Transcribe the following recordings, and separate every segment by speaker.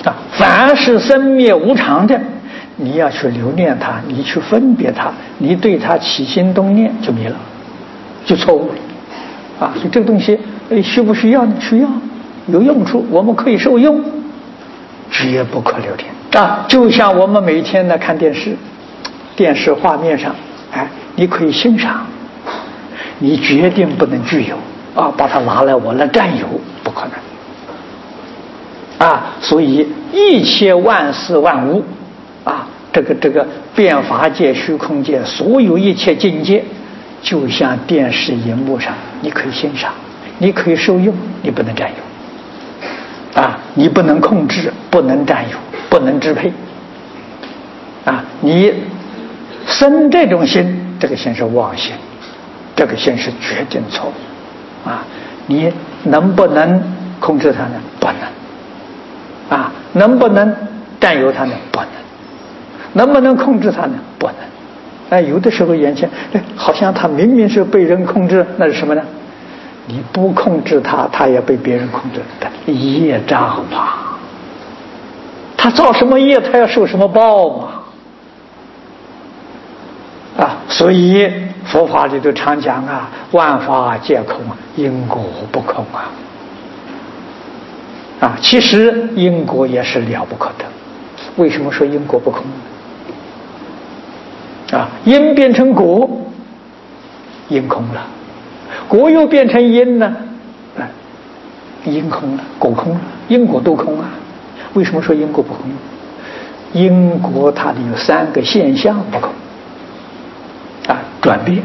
Speaker 1: 凡是生灭无常的，你要去留恋它，你去分别它，你对它起心动念就没了，就错误了。所以这个东西，需不需要呢？需要，有用处，我们可以受用，绝不可留恋。就像我们每天呢看电视，电视画面上，你可以欣赏，你决定不能具有把它拿来我来占有，不可能。所以一切万事万物这个变法界、虚空界，所有一切境界，就像电视荧幕上，你可以欣赏，你可以受用，你不能占有你不能控制，不能占有，不能支配你生这种心，这个心是妄心，这个心是决定错误你能不能控制它呢？不能能不能占有它呢？不能。能不能控制它呢？不能。有的时候眼前好像它明明是被人控制，那是什么呢？你不控制它，它也被别人控制的业障嘛。他造什么业，他要受什么报嘛。所以佛法里头常讲万法皆空，因果不空其实因果也是了不可得。为什么说因果不空呢？因变成果，因空了；果又变成因呢，因空了，果空了，因果都空为什么说因果不空？因果它里有3个现象不空转变，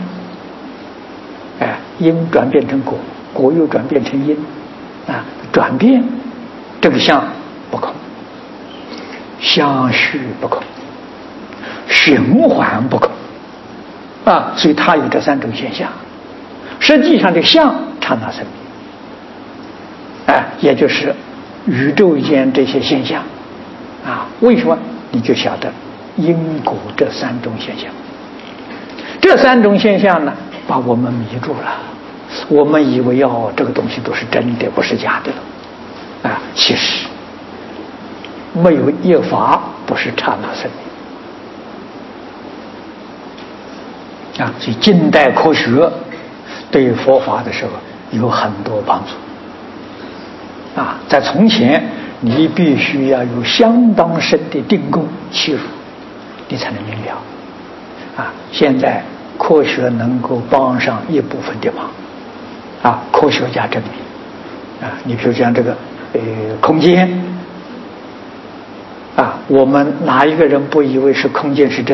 Speaker 1: 因转变成果，果又转变成因转变，这个相不空，相续不空，循环不空所以它有这3种现象。实际上这个相刹那生灭也就是宇宙间这些现象为什么？你就晓得因果这3种现象。这3种现象呢，把我们迷住了，我们以为这个东西都是真的，不是假的了其实没有一法不是刹那生灭所以近代科学对佛法的时候有很多帮助在从前你必须要有相当深的定功契入，你才能明了现在科学能够帮上一部分的忙科学家证明你比如讲这个空间我们哪一个人不以为是空间是真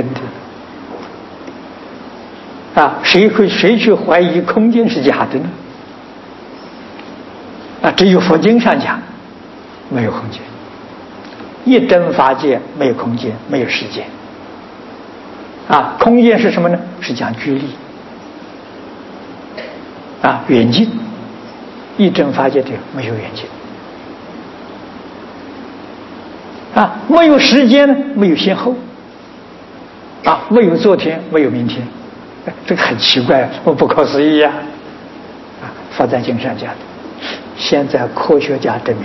Speaker 1: 的谁去怀疑空间是假的呢？只有佛经上讲没有空间，一真法界没有空间，没有时间空间是什么呢？是讲距离远近，一真法界的没有远近没有时间呢，没有先后没有昨天，没有明天这个很奇怪，不可思议佛在经上讲的，现在科学家证明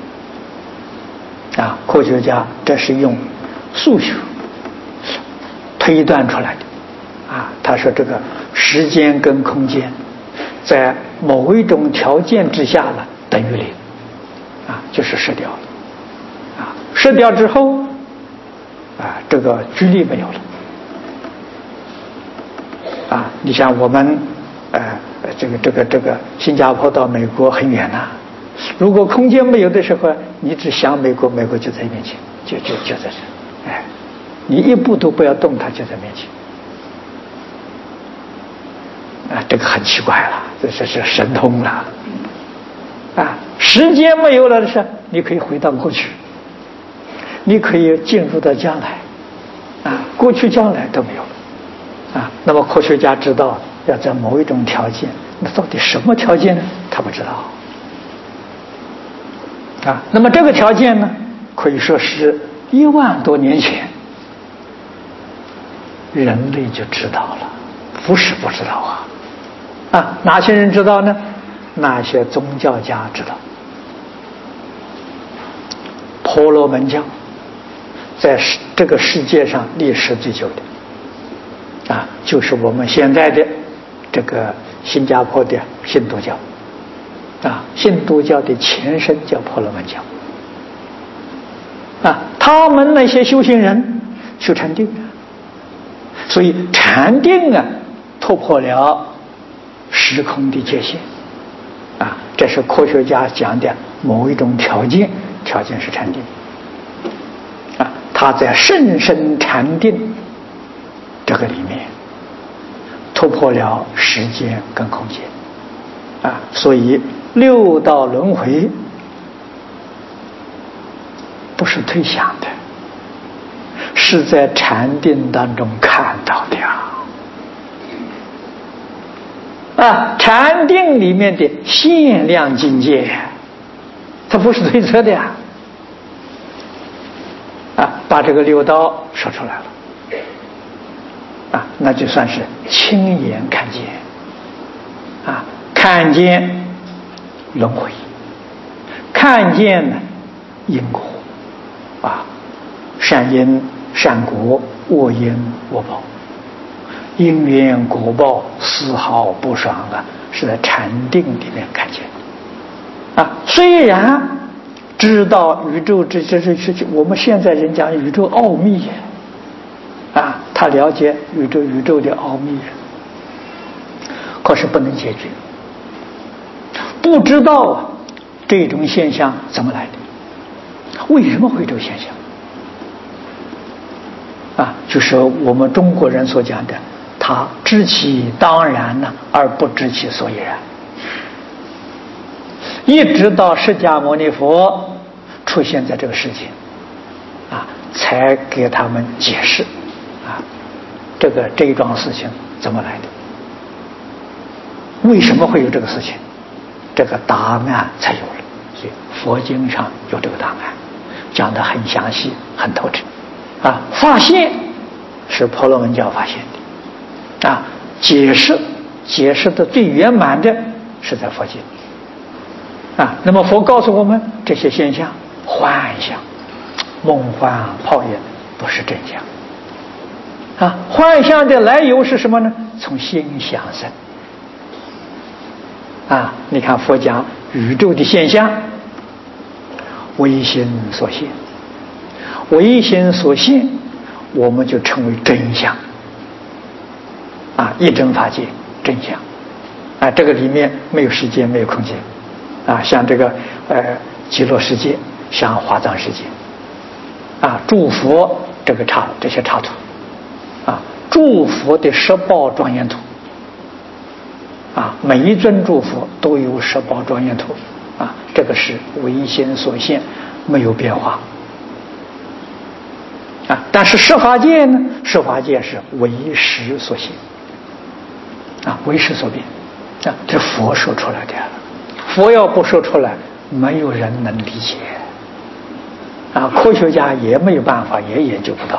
Speaker 1: 了科学家这是用数学推断出来的他说这个时间跟空间在某一种条件之下呢等于0就是失掉了失掉之后这个距离没有了你像我们这个新加坡到美国很远如果空间没有的时候，你只想美国，美国就在面前，就在这你一步都不要动，它就在面前这个很奇怪了，这是神通了时间没有了的时候，你可以回到过去，你可以进入到将来过去将来都没有了那么科学家知道要在某一种条件，那到底什么条件呢？他不知道那么这个条件呢，可以说是1万多年前人类就知道了，不是不知道哪些人知道呢？那些宗教家知道， 婆罗门教在这个世界上历史最久的就是我们现在的这个新加坡的印度教印度教的前身叫婆罗门教他们那些修行人修禅定所以禅定突破了时空的界限这是科学家讲的某一种条件是禅定他在甚深禅定这个里面突破了时间跟空间所以六道轮回不是推想的，是在禅定当中看到的禅定里面的限量境界，它不是推测的把这个六道说出来了那就算是亲眼看见看见轮回，看见因果善因善果，恶因恶报，因缘果报丝毫不爽是在禅定里面看见虽然知道宇宙这是我们现在人讲宇宙奥秘他了解宇宙的奥秘可是不能解决，不知道这种现象怎么来的，为什么会有这个现象就是我们中国人所讲的他知其当然而不知其所以然，一直到释迦牟尼佛出现在这个世界才给他们解释这一桩事情怎么来的，为什么会有这个事情，这个答案才有了。所以佛经上有这个答案，讲得很详细很透彻发现是婆罗门教发现的解释的最圆满的是在佛经那么佛告诉我们这些现象幻象梦幻泡影，不是真相幻象的来由是什么呢？从心想生你看佛讲宇宙的现象唯心所现，唯心所现我们就称为真相一真法界真相这个里面没有时间没有空间像这个极乐世界，像华藏世界诸佛这些插图诸佛的十报庄严图每一尊诸佛都有十报庄严图这个是唯心所现，没有变化但是十法界呢，十法界是唯识所现唯识所变这佛说出来的，佛要不说出来没有人能理解科学家也没有办法，也研究不到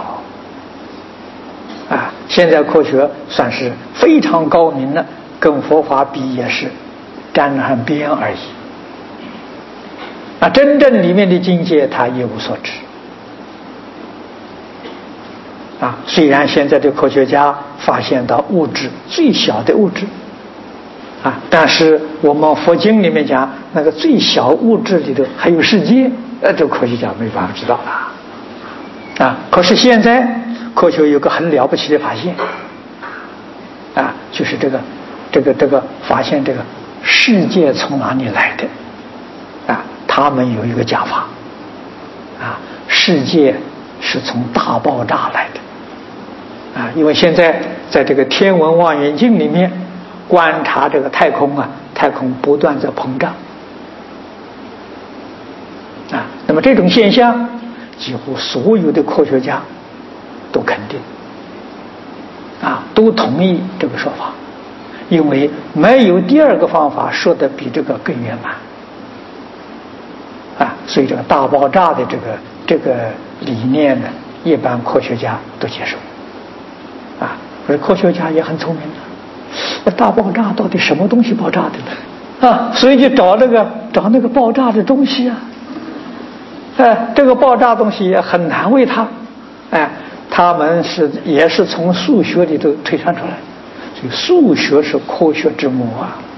Speaker 1: 现在科学算是非常高明了，跟佛法比也是沾上边而已真正里面的境界他一无所知虽然现在的科学家发现到物质最小的物质但是我们佛经里面讲那个最小物质里头还有世界，这科学家没办法知道可是现在科学有个很了不起的发现就是这个发现这个世界从哪里来的他们有一个讲法世界是从大爆炸来的因为现在在这个天文望远镜里面观察这个太空太空不断在膨胀那么这种现象几乎所有的科学家都肯定都同意这个说法，因为没有第二个方法说的比这个更圆满所以这个大爆炸的这个理念呢，一般科学家都接受而科学家也很聪明那大爆炸到底什么东西爆炸的呢所以就找那个爆炸的东西这个爆炸东西也很难为他，他们也是从数学里头推算出来，所以数学是科学之母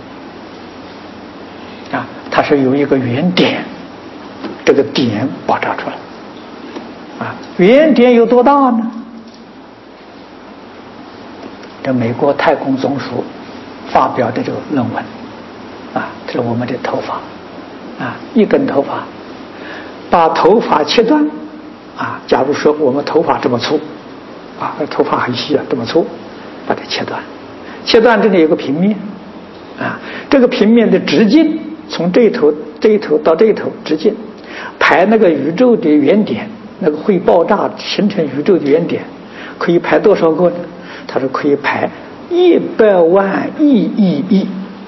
Speaker 1: 它是有一个原点，这个点爆炸出来，原点有多大呢？这美国太空总署发表的这个论文，这是我们的头发，一根头发，把头发切断，假如说我们头发这么粗，头发很细这么粗，把它切断，切断这里有个平面，这个平面的直径从这一头到这一头直径，排那个宇宙的原点，那个会爆炸形成宇宙的原点，可以排多少个呢？它是可以排100万亿。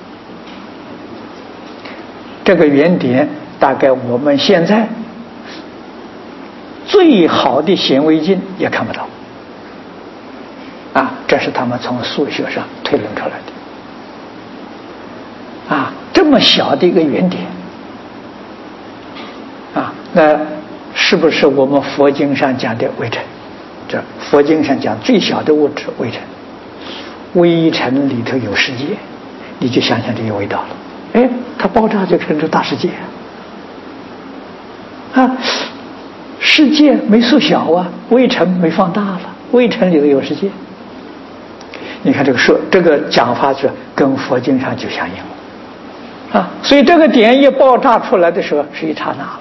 Speaker 1: 这个原点大概我们现在最好的显微镜也看不到，这是他们从数学上推论出来的，这么小的一个原点，那是不是我们佛经上讲的微尘？这佛经上讲最小的物质微尘，微尘里头有世界，你就想想这个味道了。它爆炸就成出大世界世界没缩小微尘没放大了，微尘里头有世界。你看这个讲法是跟佛经上就相应了所以这个点一爆炸出来的时候是一刹那了，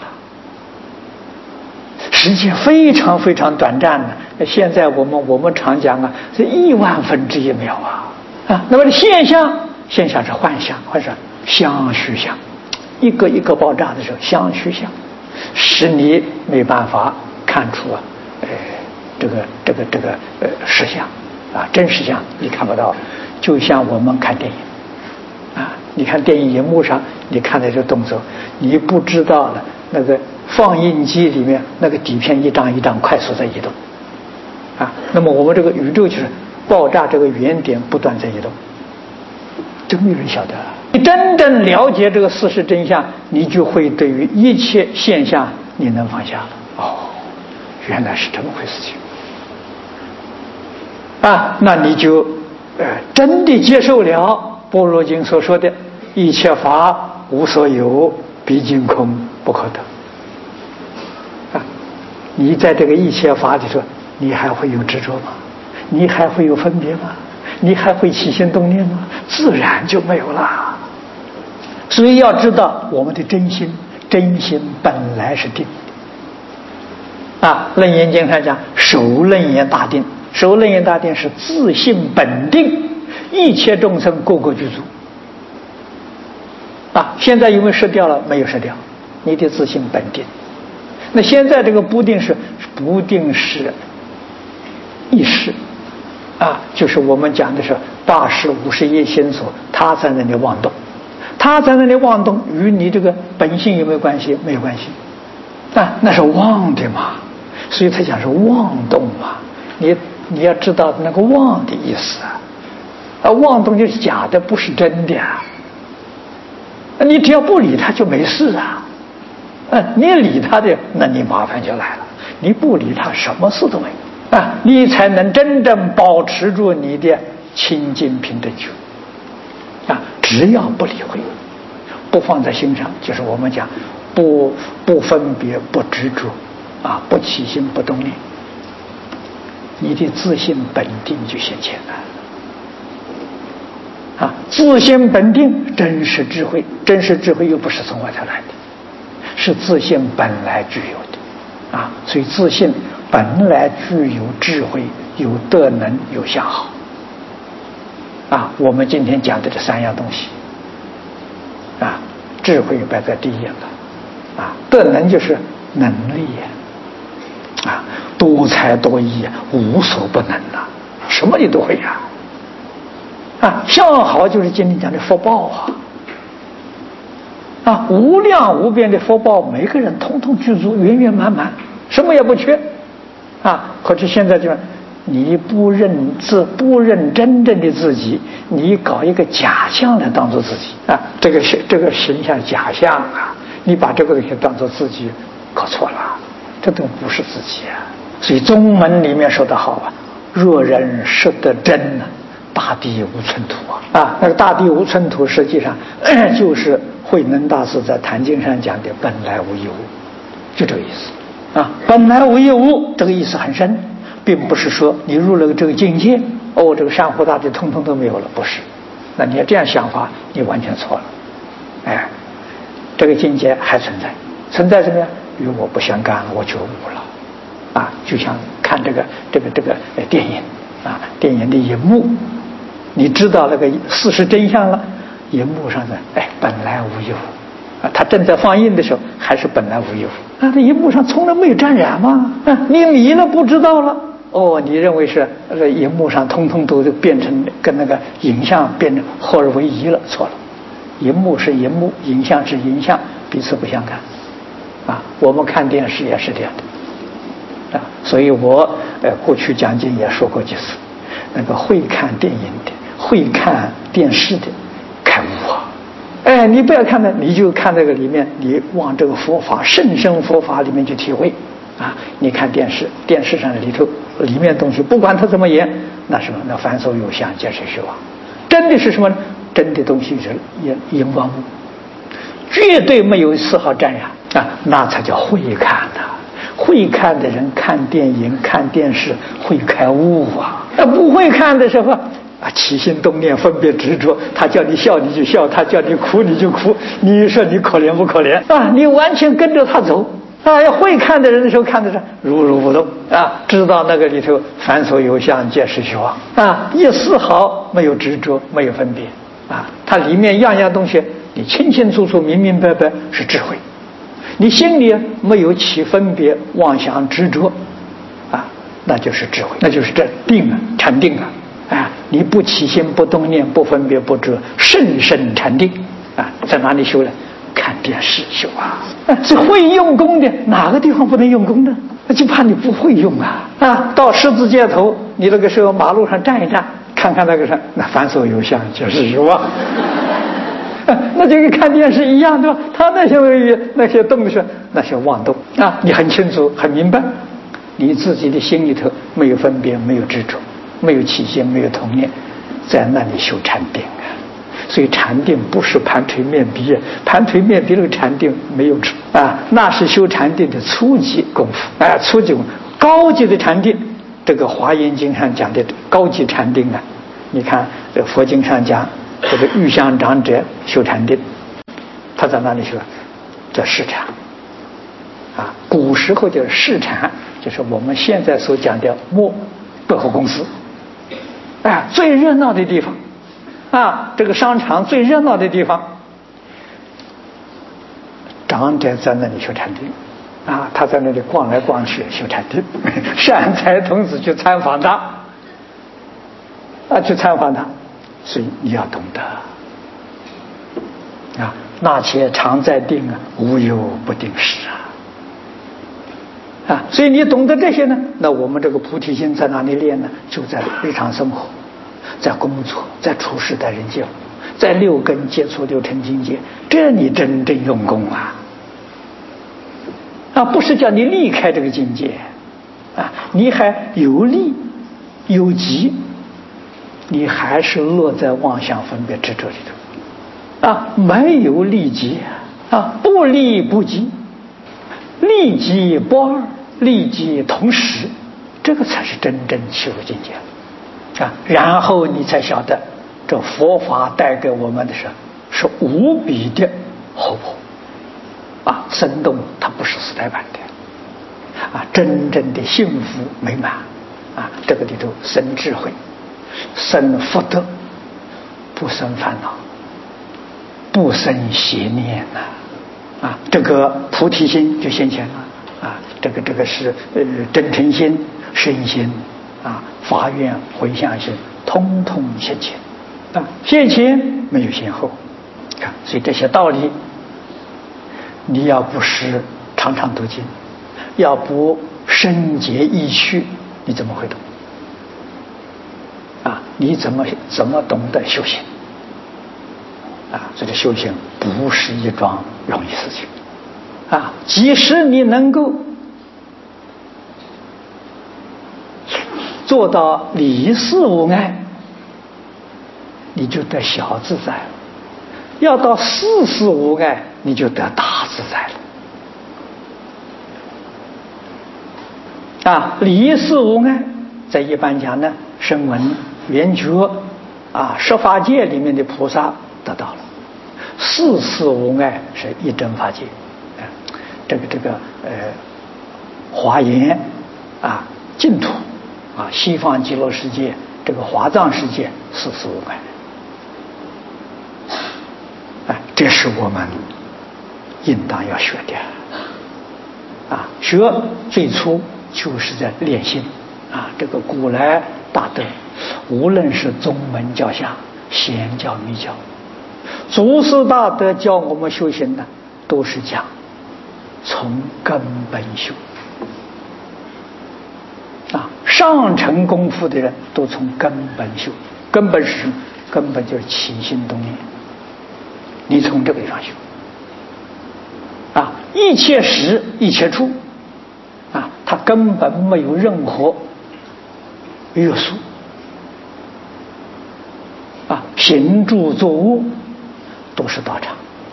Speaker 1: 时间非常非常短暂的。现在我们常讲是10000分之1秒那么现象是幻象，或者相虚相，一个一个爆炸的时候相虚相，使你没办法看出这个实相真实相你看不到。就像我们看电影你看电影荧幕上你看的这动作，你不知道了那个放映机里面那个底片一张一张快速在移动那么我们这个宇宙就是爆炸这个原点不断在移动，这没有人晓得。你真正了解这个事实真相，你就会对于一切现象你能放下了。原来是这么回事情那你就真的接受了般若经所说的一切法无所有，毕竟空不可得你在这个一切法里头，你还会有执着吗？你还会有分别吗？你还会起心动念吗？自然就没有了。所以要知道我们的真心本来是定楞严经上讲守楞严大定，守楞严大定是自性本定，一切众生个个具足现在有没有失掉了？没有失掉，你的自性本定。那现在这个不定是意识就是我们讲的是8识51心所，它在那里妄动，它在那里妄动与你这个本性有没有关系？没有关系那是妄的嘛，所以他讲是妄动嘛。你要知道那个妄的意思妄动就是假的，不是真的你只要不理他就没事你理他的，那你麻烦就来了。你不理他，什么事都没有你才能真正保持住你的清净平等觉只要不理会，不放在心上，就是我们讲不分别，不执着不起心不动念，你的自性本定就显现了自性本定，真实智慧，真实智慧又不是从外头来的，是自性本来具有的所以自性本来具有智慧，有德能，有相好我们今天讲的这3样东西智慧摆在第一了德能就是能力多才多艺无所不能什么你都会相好就是今天讲的福报无量无边的福报，每个人统统具足，圆圆满满，什么也不缺可是现在就是你不认真正的自己，你搞一个假象来当做自己这个形象假象你把这个东西当做自己， 搞错了，这都不是自己啊。所以宗门里面说得好啊，若人识得真呢，大地无寸土啊！那个大地无寸土，实际上就是慧能大师在《坛经》上讲的“本来无一物”，就这个意思啊。本来无一物，这个意思很深，并不是说你入了这个境界，这个山河大地通通都没有了，不是。那你要这样想法，你完全错了。这个境界还存在，存在什么呀？与我不相干，我觉悟了啊！就像看这个电影啊，电影的荧幕，你知道那个事实真相了，荧幕上的本来无一物啊，它正在放映的时候还是本来无一物啊，这荧幕上从来没有沾染吗？你迷了不知道了。你认为是荧幕上通通都变成跟那个影像变成合而为一了，错了。荧幕是荧幕，影像是影像，彼此不相干啊。我们看电视也是这样的啊。所以我过去讲经也说过几次，那个会看电影的、会看电视的开悟啊！你不要看的，你就看这个里面，你往这个佛法甚深佛法里面去体会啊。你看电视，电视上里头里面东西，不管它怎么演，那什么，那凡所有相，皆是虚妄。真的是什么呢？真的东西是荧光幕，绝对没有丝毫沾染啊，那才叫会看的。会看的人看电影、看电视会开悟啊！不会看的时候起心动念、分别执着，他叫你笑你就笑，他叫你哭你就哭，你说你可怜不可怜啊？你完全跟着他走啊！会看的人的时候看的是如如不动啊，知道那个里头凡所有相，皆是虚妄啊，一丝毫没有执着，没有分别啊，它里面样样东西你清清楚楚、明明白白，是智慧。你心里没有起分别、妄想、执着啊，那就是智慧，那就是这定啊，禅定啊！你不起心、不动念、不分别、不执，甚深禅定啊，在哪里修呢？看电视修啊！是会用功的，哪个地方不能用功呢？就怕你不会用啊！到十字街头，你那个时候马路上站一站，看看那个上，那凡所有相，就是虚妄。那就跟看电视一样，对吧？他那些动的是那些妄动啊，你很清楚、很明白，你自己的心里头没有分别、没有执着、没有起心、没有同念，在那里修禅定啊。所以禅定不是盘腿面壁，盘腿面壁那个禅定没有处啊，那是修禅定的初级功夫啊，初级功夫。高级的禅定，这个《华严经》上讲的高级禅定啊，你看这佛经上讲。这个玉香长者修禅定，他在哪里修？叫市禅啊。古时候叫市禅，就是我们现在所讲的百货公司最热闹的地方啊，这个商场最热闹的地方，长者在那里修禅定啊，他在那里逛来逛去修禅定，善财童子去参访他去参访他。所以你要懂得啊，那且常在定无有不定时啊！所以你懂得这些呢，那我们这个菩提心在哪里练呢？就在日常生活，在工作，在处事，在人间，在六根接触六尘境界，这你真正用功不是叫你离开这个境界你还有利有急。你还是落在妄想分别执着里头没有利己不利不及，利己不二，利己同时，这个才是真正修入境界然后你才晓得这佛法带给我们的是无比的活泼生动，它不是死呆板的真正的幸福美满这个里头生智慧，生福德，不生烦恼，不生邪念这个菩提心就现前了这个是真诚心、身心发愿、回向心，通通现前现前没有先后所以这些道理，你要不是常常读经，要不深解意趣，你怎么会懂你怎么懂得修行这个修行不是一桩容易事情即使你能够做到离世无碍，你就得小自在了；要到世事无碍，你就得大自在了。离世无碍，在一般讲呢，声闻、缘觉十法界里面的菩萨得到了；世事无碍是一真法界，华严净土西方极乐世界，这个华藏世界世事无碍。这是我们应当要学的学最初就是在练心这个古来大德，无论是宗门教下、显教密教，祖师大德教我们修行的，都是讲从根本修上乘功夫的人都从根本修。根本是什么？根本就是起心动念，你从这个地方修一切时一切处它根本没有任何约束行住坐卧都是道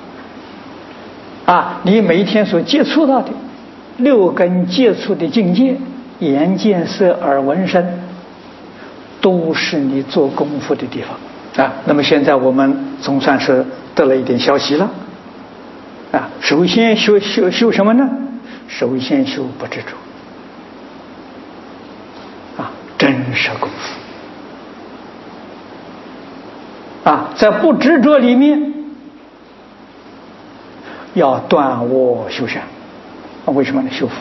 Speaker 1: 场你每一天所接触到的六根接触的境界，眼见色耳闻声，都是你做功夫的地方那么现在我们总算是得了一点消息了首先修什么呢？首先修不执着真实功夫在不执着里面要断我修善为什么呢？修福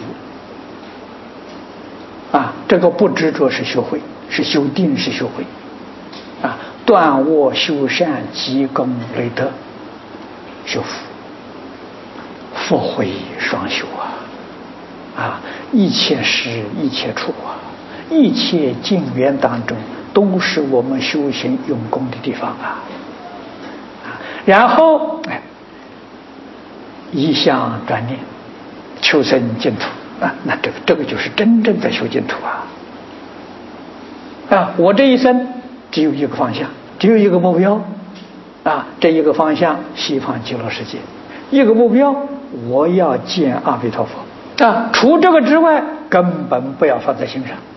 Speaker 1: 这个不执着是修慧，是修定，是修慧断我修善积功累德，修福，福慧双修一切时一切处一切境缘当中都是我们修行用功的地方然后一向专念求生净土那这个就是真正的修净土我这一生只有一个方向，只有一个目标这一个方向西方极乐世界，一个目标我要见阿弥陀佛除这个之外根本不要放在心上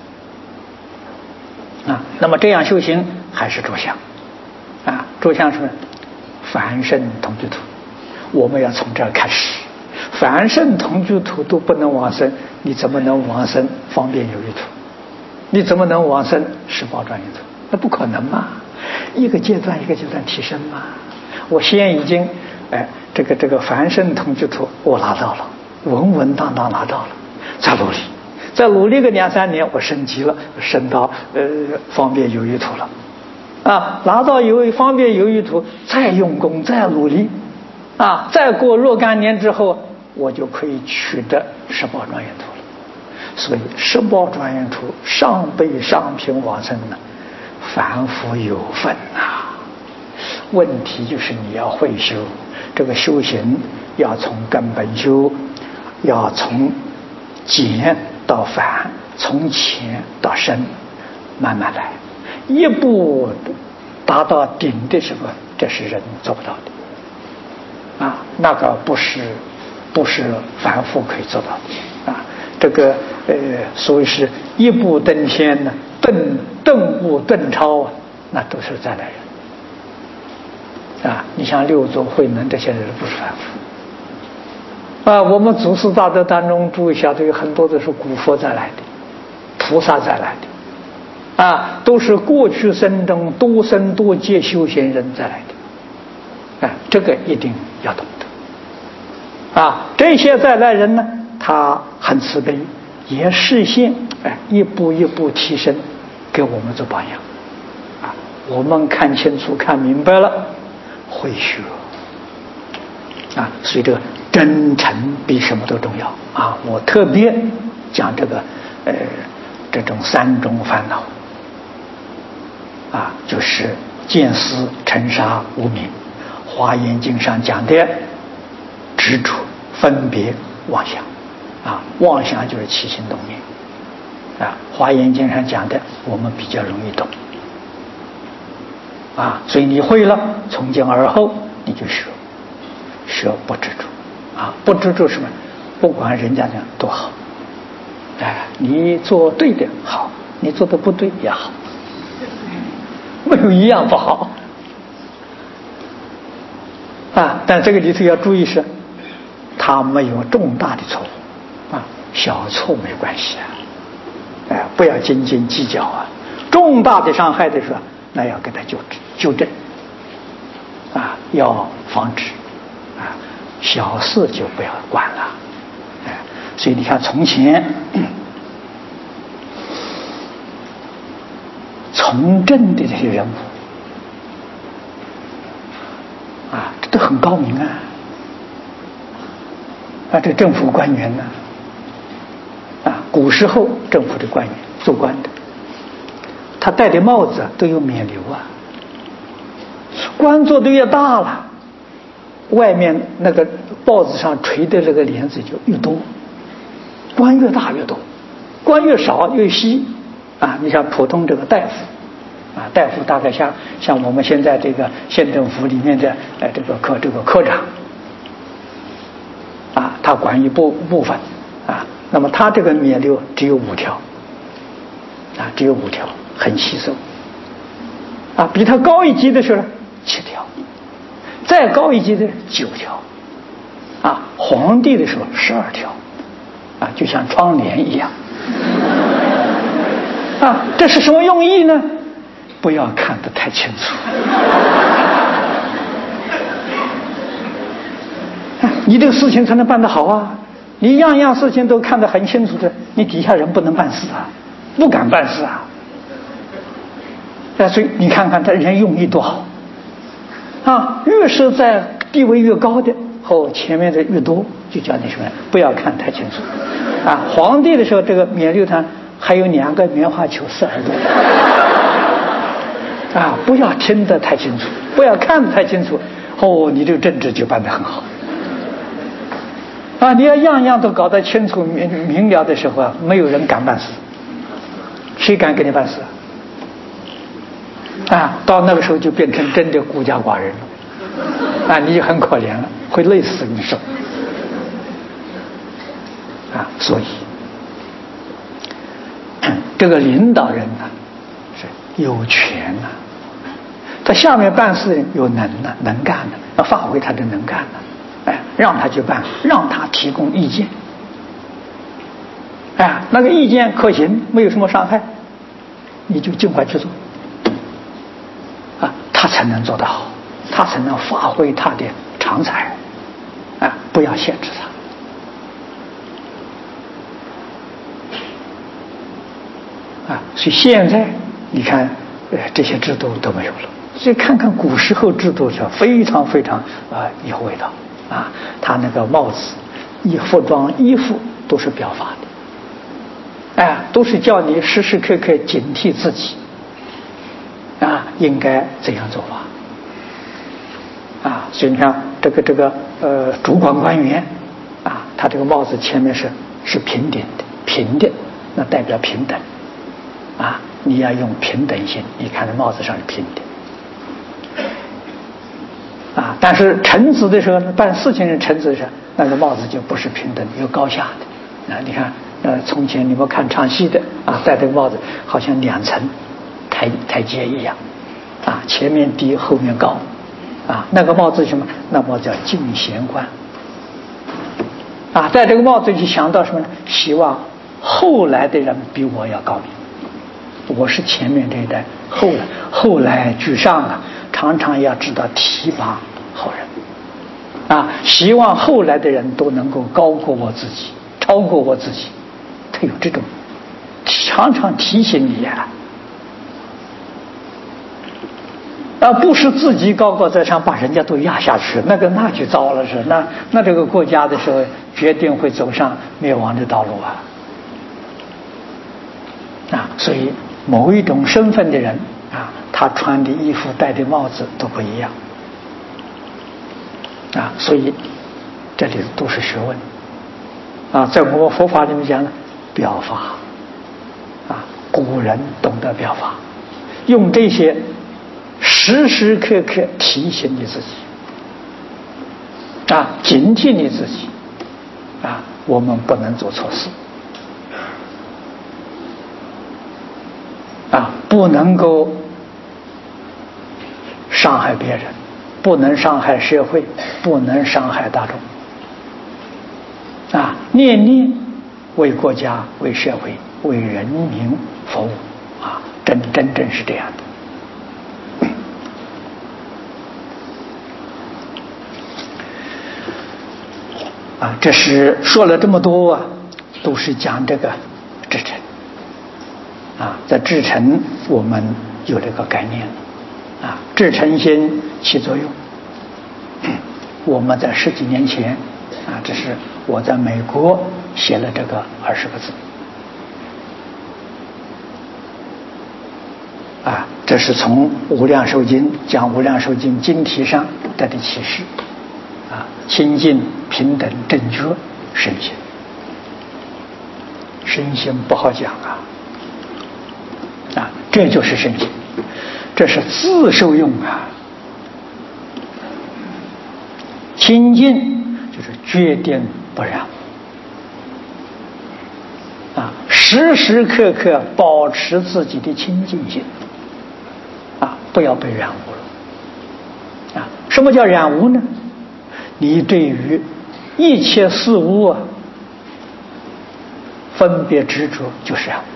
Speaker 1: 那么这样修行还是着相着相是凡圣同居土，我们要从这儿开始。凡圣同居土都不能往生，你怎么能往生方便有余土？你怎么能往生十宝庄严土？那不可能嘛！一个阶段一个阶段提升嘛。我现已经这个凡圣同居土我拿到了，稳稳当当拿到了，再努力个2-3年，我升级了，升到方便有余土了拿到方便有余土，再用功再努力再过若干年之后，我就可以取得十宝庄严土了。所以十宝庄严土上辈上品往生呢，凡夫有份问题就是你要会修，这个修行要从根本修，要从简到繁，从浅到深，慢慢来，一步达到顶的时候，这是人做不到的那个不是凡夫可以做到的这个所谓是一步登天呢，顿悟顿超那都是再来人你像六祖慧能这些人不是凡夫我们祖师大德当中注意一下，都有很多都是古佛再来的，菩萨再来的都是过去生中多生多劫修行人再来的这个一定要懂得这些再来人呢，他很慈悲，也示现一步一步提升，给我们做榜样我们看清楚看明白了，会学所以这个真诚比什么都重要我特别讲这个这种3种烦恼就是见思、尘沙、无明。华严经上讲的执着、 分别妄想，妄想就是起心动念，华严经上讲的，我们比较容易懂，所以你会了，从今而后你就舍不执着，不执着什么？不管人家讲多好，你做对的好，你做的不对也好，没有一样不好，但这个里头要注意是，他没有重大的错误，小错没关系不要斤斤计较重大的伤害的时候，那要给他纠正，要防止，小事就不要管了，所以你看从前从政的这些人物这都很高明这政府官员古时候政府的官员做官的，他戴的帽子都有冕旒官做的越大了，外面那个帽子上垂的这个帘子就越多，官越大越多，官越少越稀你像普通这个大夫大夫大概像我们现在这个县政府里面的这个科长他管一部分那么他这个冕旒只有5条只有5条，很稀松比他高一级的时候7条，再高一级的9条皇帝的时候12条就像窗帘一样这是什么用意呢？不要看得太清楚你这个事情才能办得好你样样事情都看得很清楚的，你底下人不能办事不敢办事所以你看看他人用意多好越是在地位越高的前面的越多，就叫你什么？不要看太清楚皇帝的时候，这个冕旒上还有2个棉花球4耳朵不要听得太清楚，不要看得太清楚你这个政治就办得很好你要样样都搞得清楚明了的时候没有人敢办事，谁敢给你办事到那个时候就变成真的孤家寡人了你就很可怜了，会累死你手所以这个领导人是有权他下面办事有能干要发挥他的能干让他去办，让他提供意见那个意见可行，没有什么伤害，你就尽快去做他才能做得好，他才能发挥他的长才不要限制他所以现在你看这些制度都没有了，所以看看古时候制度是非常非常有味道他那个帽子服装衣服都是表法的都是叫你时时刻刻警惕自己应该怎样做法所以你看这个主管官员他这个帽子前面是平顶的，平的那代表平等你要用平等心，你看这帽子上是平的但是臣子的时候办事情的臣子的时候，那个帽子就不是平等有高下的你看从前你们看唱戏的戴这个帽子好像2层台阶一样前面低后面高那个帽子是什么？那帽子叫进贤冠戴这个帽子就想到什么呢？希望后来的人比我要高明，我是前面这一代，后来居上常常要知道提拔后人希望后来的人都能够高过我自己，超过我自己，他有这种常常提醒你不是自己高高在上把人家都压下去，那就糟了那这个国家的时候决定会走上灭亡的道路所以某一种身份的人他穿的衣服戴的帽子都不一样所以这这里都是学问啊。在我们佛法里面讲呢，表法啊，古人懂得表法，用这些时时刻刻提醒你自己啊，警惕你自己啊，我们不能做错事啊，不能够伤害别人，不能伤害社会，不能伤害大众啊，念念为国家、为社会、为人民服务啊，真是这样的。啊，这是说了这么多啊，都是讲这个至诚啊，在至诚我们有这个概念啊，至诚心起作用。我们在10几年前啊，这是我在美国写了这个20个字啊，这是从《无量寿经》讲《无量寿经》经题上得的启示啊，清净平等正觉身心，身心不好讲啊，这就是身心，这是自受用啊。清净就是决定不染啊，时时刻刻保持自己的清净心啊，不要被染污了啊。什么叫染污呢？你对于一切事物啊，分别执着就是染污，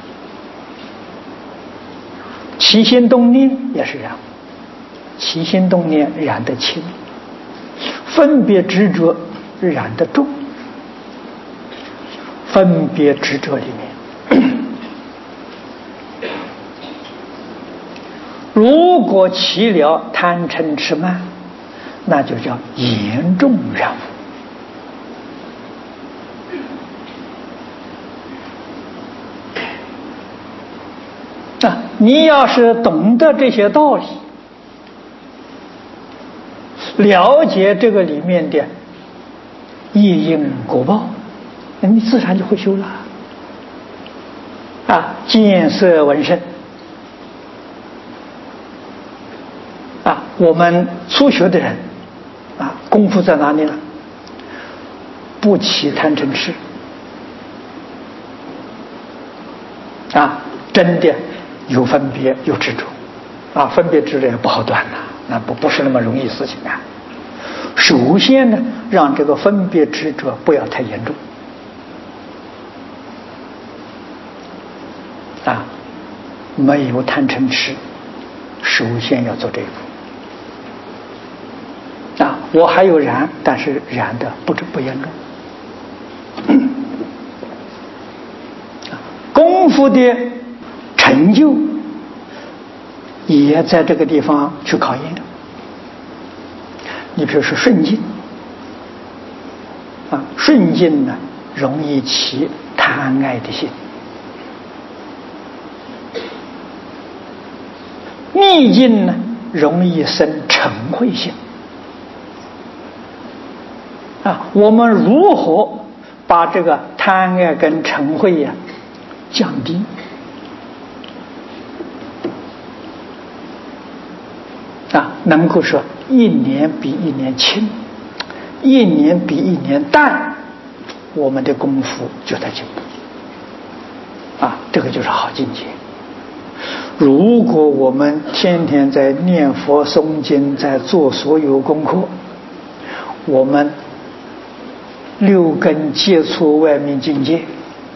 Speaker 1: 起心动念也是染污，起心动念染得轻，分别执着染得重，分别执着里面如果起了贪嗔痴慢，那就叫严重染污啊。你要是懂得这些道理，了解这个里面的业因果报，那你自然就会修了啊。见色闻声啊，我们初学的人啊，功夫在哪里呢？不起贪嗔痴啊，真的有分别有执着啊，分别执着也不好断呐，那不是那么容易事情啊。首先呢，让这个分别执着不要太严重啊，没有贪嗔痴，首先要做这一步啊。我还有染，但是染的不严重。功夫的成就也在这个地方去考验。你比如说顺境啊，顺境呢容易起贪爱的心，逆境呢容易生嗔恚心啊。我们如何把这个贪爱跟嗔恚呀降低啊，能够说一年比一年轻，一年比一年淡，我们的功夫就在进步啊，这个就是好境界。如果我们天天在念佛诵经，在做所有功课，我们六根接触外面境界，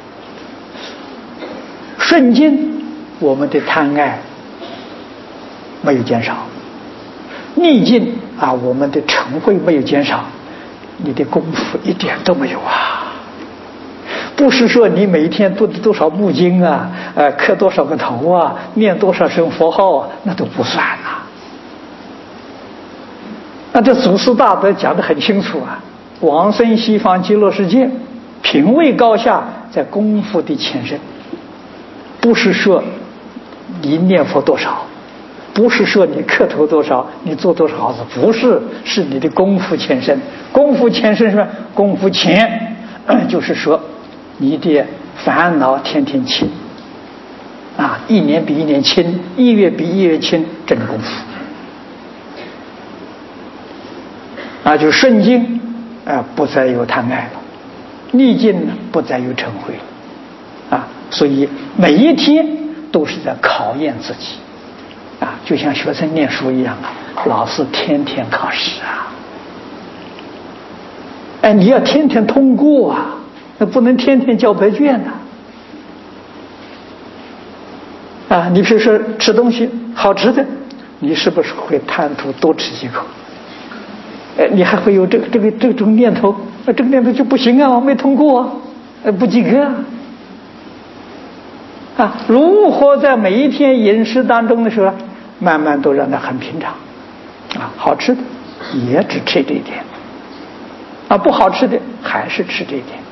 Speaker 1: 顺境我们的贪爱没有减少，逆境啊我们的嗔恚没有减少，你的功夫一点都没有啊。不是说你每天读多少部经啊，磕多少个头啊，念多少声佛号啊，那都不算啊。那这祖师大德讲得很清楚啊，往生西方极乐世界，品位高下在功夫的前身，不是说你念佛多少，不是说你磕头多少，你做多少好事，不是，是你的功夫前身， 功夫浅是什么？功夫浅，就是说你的烦恼天天轻啊，一年比一年轻，一月比一月轻，真功夫啊，就顺境啊，不再有贪爱了，逆境呢，不再有嗔恚了啊，所以每一天都是在考验自己啊，就像学生念书一样啊，老师天天考试啊。哎，你要天天通过啊，那不能天天交白卷呐！啊，你比如说吃东西好吃的，你是不是会贪图多吃几口？哎，你还会有这种念头？这个念头就不行啊，我没通过啊，不及格啊！啊，如何在每一天饮食当中的时候，慢慢都让它很平常啊，好吃的也只吃这一点。啊，不好吃的还是吃这一点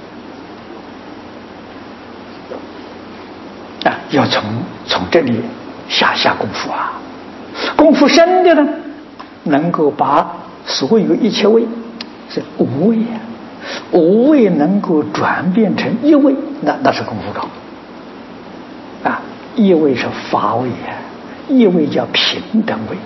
Speaker 1: 啊，要从这里下功夫啊。功夫深的呢，能够把所有一切味是无味啊，无味能够转变成一味，那是功夫高啊。一味是法味啊，一味叫平等味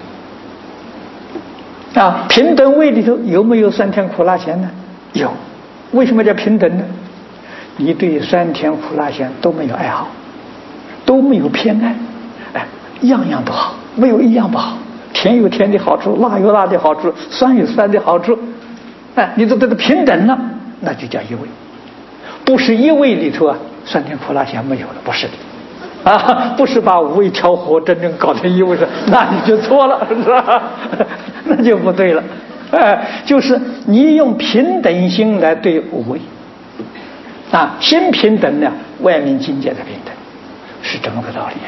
Speaker 1: 啊。平等味里头有没有酸甜苦辣咸呢？有。为什么叫平等呢？你对酸甜苦辣咸都没有爱好，都没有偏爱，哎，样样都好，没有一样不好。甜有甜的好处，辣有辣的好处，酸有酸的好处，哎，你都对它平等了，那就叫一味。不是一味里头啊，酸甜苦辣咸没有了，不是的啊，不是把五味调和真正搞成一味的，那你就错了，是吧？那就不对了。就是你用平等心来对五味啊，心平等呢，外面境界的平等，是这么个道理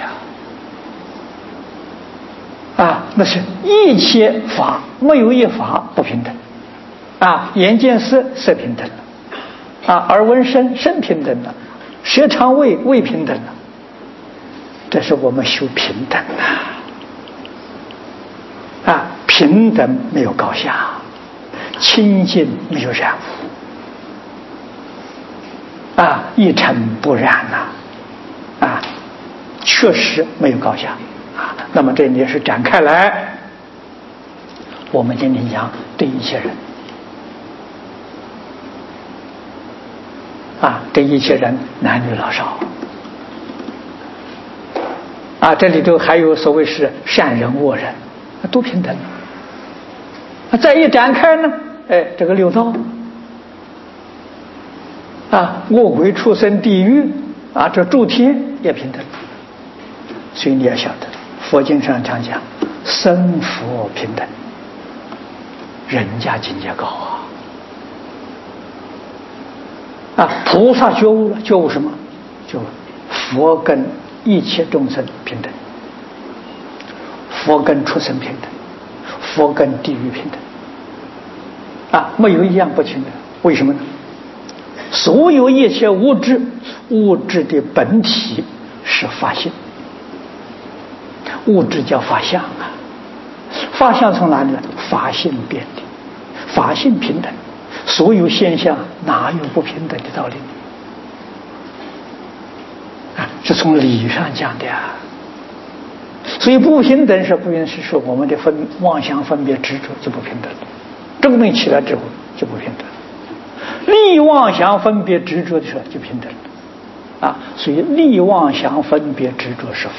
Speaker 1: 啊！那是一切法没有一法不平等啊，眼见色平等了啊，耳闻声平等了，舌尝味平等了，这是我们修平等啊，平等没有高下，清净没有染污啊，一尘不染啊，确实没有高下啊。那么这里是展开来，我们今天讲对一切人啊，对一切人，男女老少啊，这里头还有所谓是善人恶人，都平等。再一展开呢，哎，这个六道啊，恶鬼畜生地狱啊，这诸天也平等。所以你要晓得，佛经上常讲生佛平等，人家境界高啊！菩萨觉悟了，觉悟什么？就佛跟一切众生平等，佛跟畜生平等，佛跟地狱平等啊，没有一样不平等。为什么呢？所有一切物质的本体是法性，物质叫法相啊，法相从哪里来？法性变的，法性平等，所有现象哪有不平等的道理啊？是从理上讲的啊。所以不平等是不平等，是说我们的妄想分别执着就不平等了，证明起来之后就不平等了。利妄想分别执着的时候就平等了啊。所以利妄想分别执着是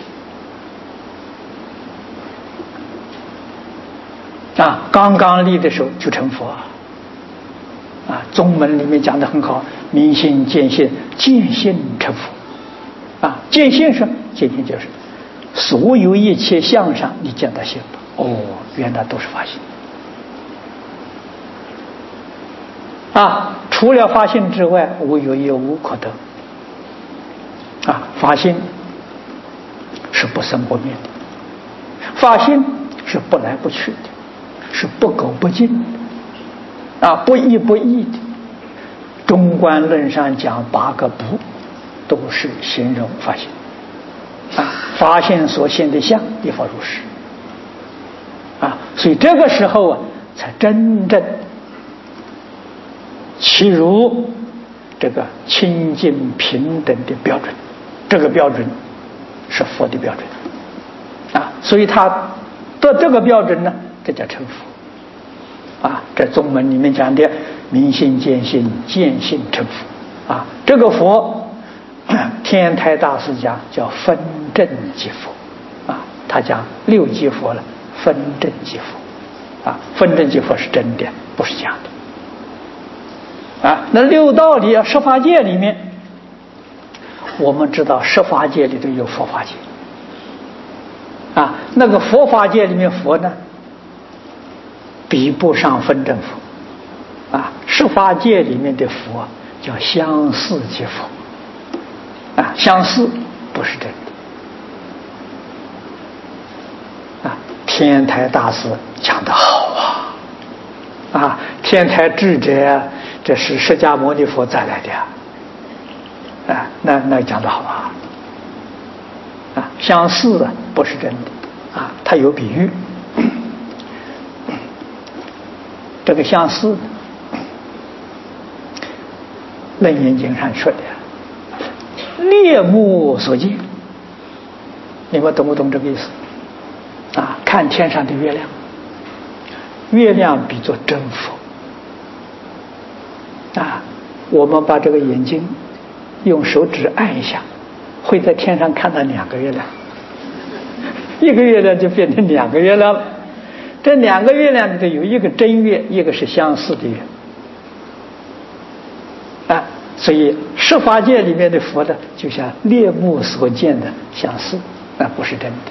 Speaker 1: 佛啊，刚刚立的时候就成佛啊。宗门里面讲的很好，明心见性，见性成佛啊。见性是见性就是所有一切相上你见到性了，哦，原来都是法性啊。除了法性之外，无有也无可得啊。法性是不生不灭的，法性是不来不去的，是不垢不净的啊，不异不异的。中观论上讲8个不，都是形容法性啊。法性所现的相亦复如是啊。所以这个时候啊，才真正譬如这个清净平等的标准，这个标准是佛的标准啊，所以他得这个标准呢，这叫成佛啊。这宗门里面讲的明心见性，见性成佛啊。这个佛，天台大师讲叫分正即佛啊，他讲六即佛了，分正即佛啊，分正即佛是真的，不是假的啊。那六道里啊，十法界里面，我们知道十法界里头有佛法界啊，那个佛法界里面佛呢，比不上分正佛啊。十法界里面的佛叫相似即佛啊，相似不是真的啊。天台大师讲得好啊，天台智者这是释迦牟尼佛再来的啊，那讲得好啊，相似不是真的啊，它有比喻。这个相似，楞严经上说的猎目所见，你们懂不懂这个意思啊？看天上的月亮，月亮比作真佛啊。我们把这个眼睛用手指按一下，会在天上看到两个月亮，一个月亮就变成两个月亮了。这两个月亮里头有一个真月，一个是相似的月啊。所以十法界里面的佛呢，就像猎目所见的相似，那不是真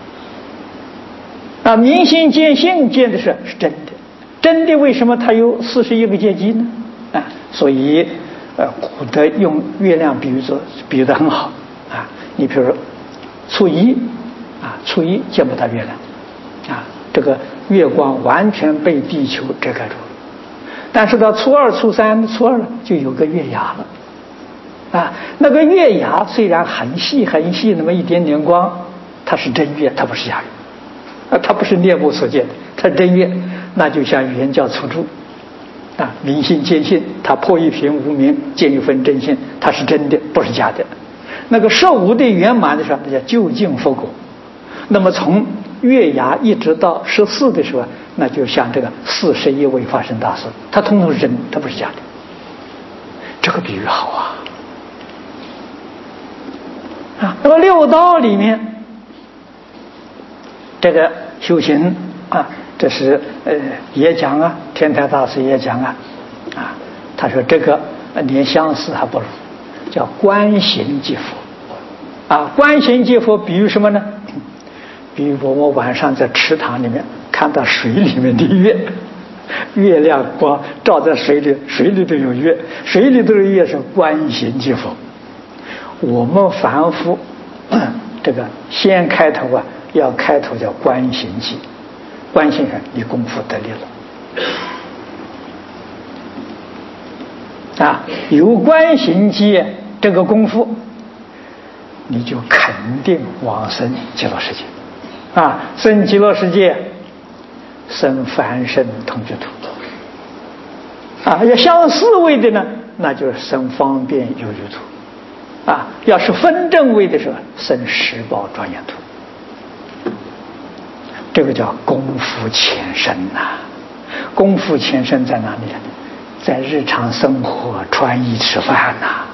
Speaker 1: 的啊。明心见性见的是真的，真的为什么它有41个阶级呢？啊，所以古德用月亮比喻得很好啊。你比如说初一啊，初一见不到月亮啊，这个月光完全被地球遮盖住了。但是到初二、初三、初二就有个月牙了啊。那个月牙虽然很细很细，那么一点点光，它是真月，它不是假月啊，它不是猎目所见的，它是真月。那就像圆教初住啊，明心见性，它破一品无明，见一分真性，它是真的，不是假的。那个15的圆满的时候，那叫究竟佛果。那么从月牙一直到14的时候，那就像这个41位法身大师，他通通是真，他不是假的。这个比喻好啊！那么六道里面，这个修行啊，这是也讲啊，天台大师也讲啊，他说这个连相似还不如，叫观行即佛啊。观行即佛比喻什么呢？比如我们晚上在池塘里面看到水里面的月，月亮光照在水里，水里头有月，水里头的月是观行即佛。我们凡夫这个先开头啊，要开头叫观行即，观行上你功夫得力了啊，有观行即这个功夫，你就肯定往生极乐世界啊，生极乐世界，生凡圣同居土啊。要相似位的呢，那就是生方便有余土啊。要是分正位的时候，生十宝庄严土。这个叫功夫前身呐。功夫前身在哪里？在日常生活穿衣吃饭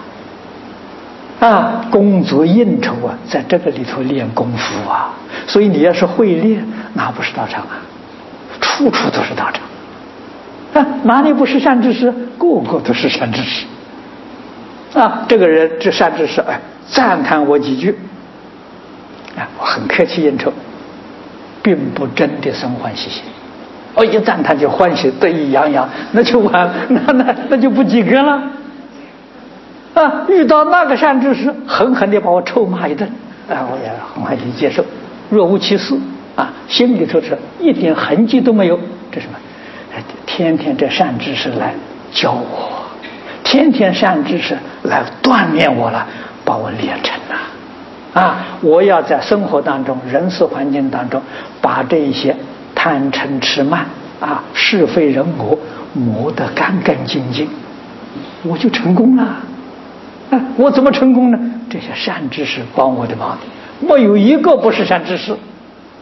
Speaker 1: 呐。工作应酬啊，在这个里头练功夫啊。所以你要是会练，哪不是道场啊？处处都是道场啊！哪里不是善知识？个个都是善知识啊！这个人这善知识，赞叹我几句啊，我很客气应酬，并不真的生欢喜心。一赞叹就欢喜得意洋洋，那就完，那就不及格了。遇到那个善知识，狠狠地把我臭骂一顿，我也很欢喜接受，若无其事啊，心里头是一点痕迹都没有。这什么？天天这善知识来教我，天天善知识来锻炼我了，把我练成了我要在生活当中、人事环境当中，把这一些贪嗔痴慢是非人我磨得干干净净我就成功了。我怎么成功呢？这些善知识帮我的忙的，没有一个不是善知识。